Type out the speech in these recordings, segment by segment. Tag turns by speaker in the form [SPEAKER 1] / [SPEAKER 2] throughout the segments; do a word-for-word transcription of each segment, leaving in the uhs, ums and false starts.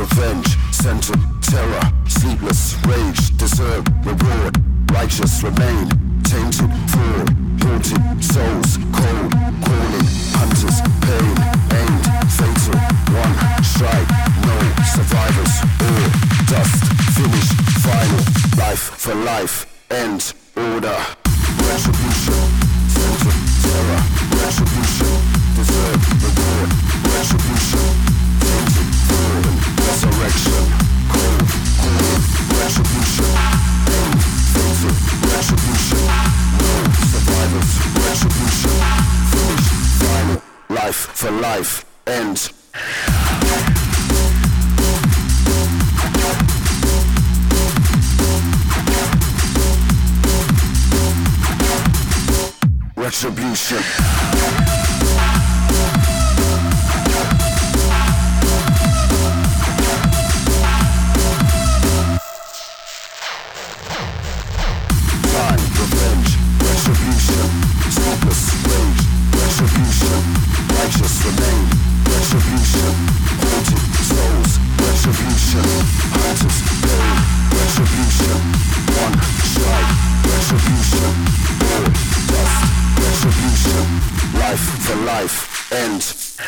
[SPEAKER 1] revenge, scented terror, sleepless rage, deserve reward, righteous remain, tainted fraud, haunted souls, cold, calling, hunters, pain, aimed, fatal, one strike, no survivors, all dust, finish, final, life for life, end, order, retribution, scented terror, retribution, deserve reward, retribution, tainted fraud, resurrection, cold, calling, retribution, aimed, fatal, retribution, no survivors, retribution, finish, final, life for life, end. Retribution. Time, revenge, retribution, sleepless rage, retribution, righteous remain, retribution, haunted souls, retribution, hunters, pain, retribution, one strike, retribution, all dust, retribution, life for life, end.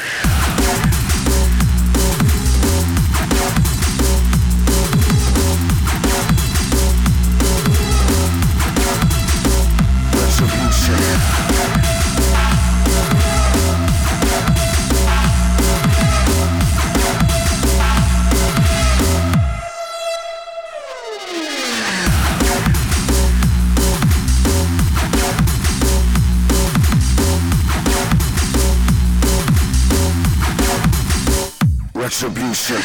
[SPEAKER 1] Retribution.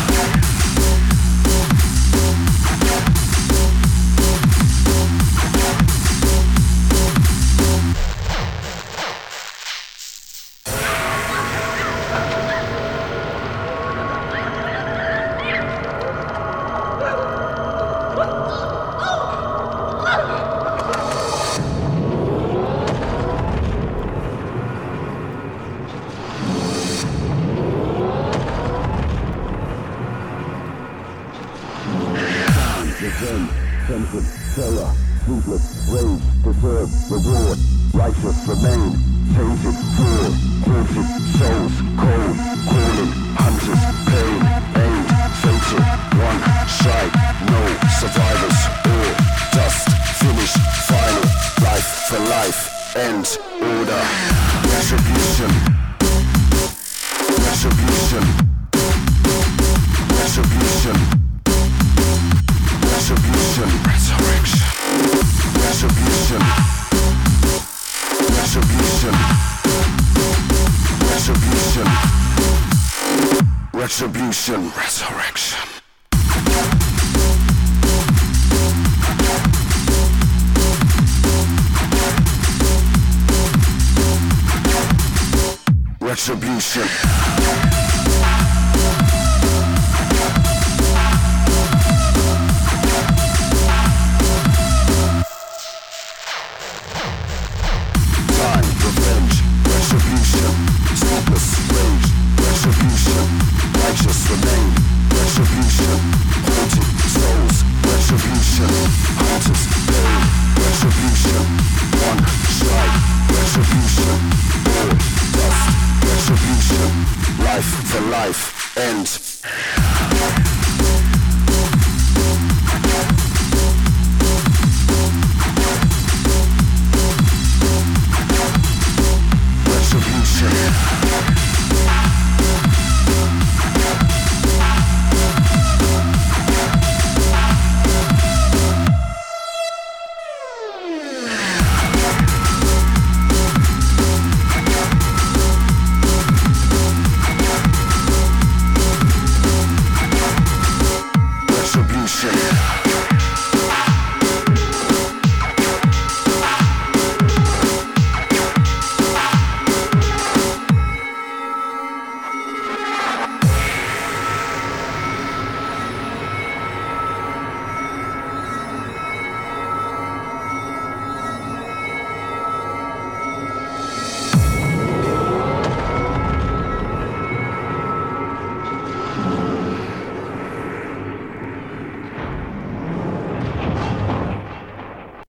[SPEAKER 1] Revenge, scented terror, sleepless rage, deserve reward, righteous remain, tainted fraud, haunted souls, cold, calling, hunters, pain, aimed, fatal, one strike, no survivors, all dust, finish, final, life for life, end, order, retribution, retribution, retribution. Retribution, resurrection, retribution, retribution, retribution, retribution, resurrection. Retribution. Sleepless rage, retribution, righteous remain, retribution, haunted souls, retribution, hunters, pain, retribution, one strike, retribution, all dust, retribution, life for life, end.